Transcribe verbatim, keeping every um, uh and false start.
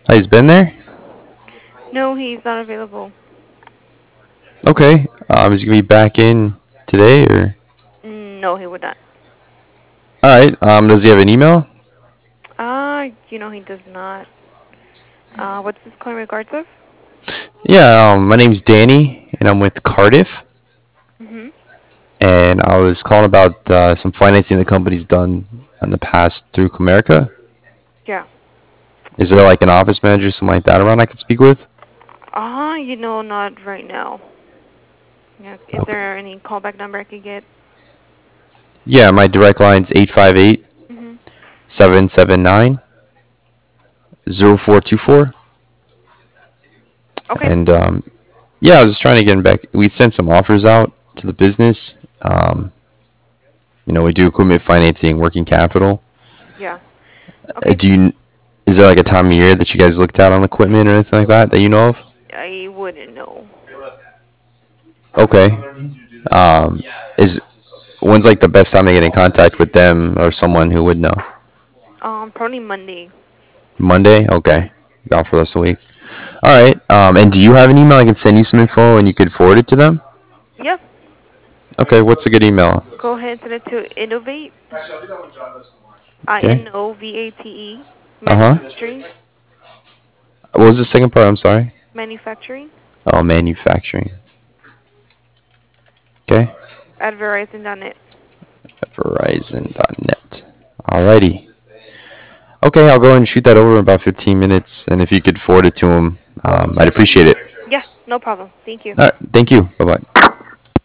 Oh, he's been there? No, he's not available. Okay. Um, is he gonna be back in today or? Mm, No, he would not. All right. Um, does he have an email? Ah, you know he does not. Uh, what's this call in regards of? Yeah. Um, my name's Danny, and I'm with Cardiff, Mhm. and I was calling about uh, some financing the company's done in the past through Comerica. Yeah. Is there like an office manager, something like that, around I could speak with? Ah, you know not right now. Yeah. Is Okay. there any callback number I could get? Yeah, my direct line's eight five eight Mhm. seven seven nine zero four two four. Okay. And um, yeah, I was just trying to get back. We sent some offers out to the business. Um, you know, we do equipment financing, working capital. Yeah. Uh, Okay. do you? Is there like a time of year that you guys looked at on equipment or anything like that that you know of? I wouldn't know. Okay. Um, is when's like the best time to get in contact with them or someone who would know? Um, probably Monday. Monday. Okay. Gone for the rest of the week. All right. Um, and do you have an email I can send you some info and you could forward it to them? Yeah. Okay. What's a good email? Go ahead and send it to Innovate. I Okay. N O V A T E. Uh huh. Manufacturing. What was the second part? I'm sorry. Manufacturing Oh, manufacturing. Okay. at Verizon dot net. Verizon dot net. Alrighty. Okay, I'll go ahead and shoot that over in about fifteen minutes, and if you could forward it to him, um, I'd appreciate it. Yeah. No problem. Thank you. All right. Thank you. Bye bye.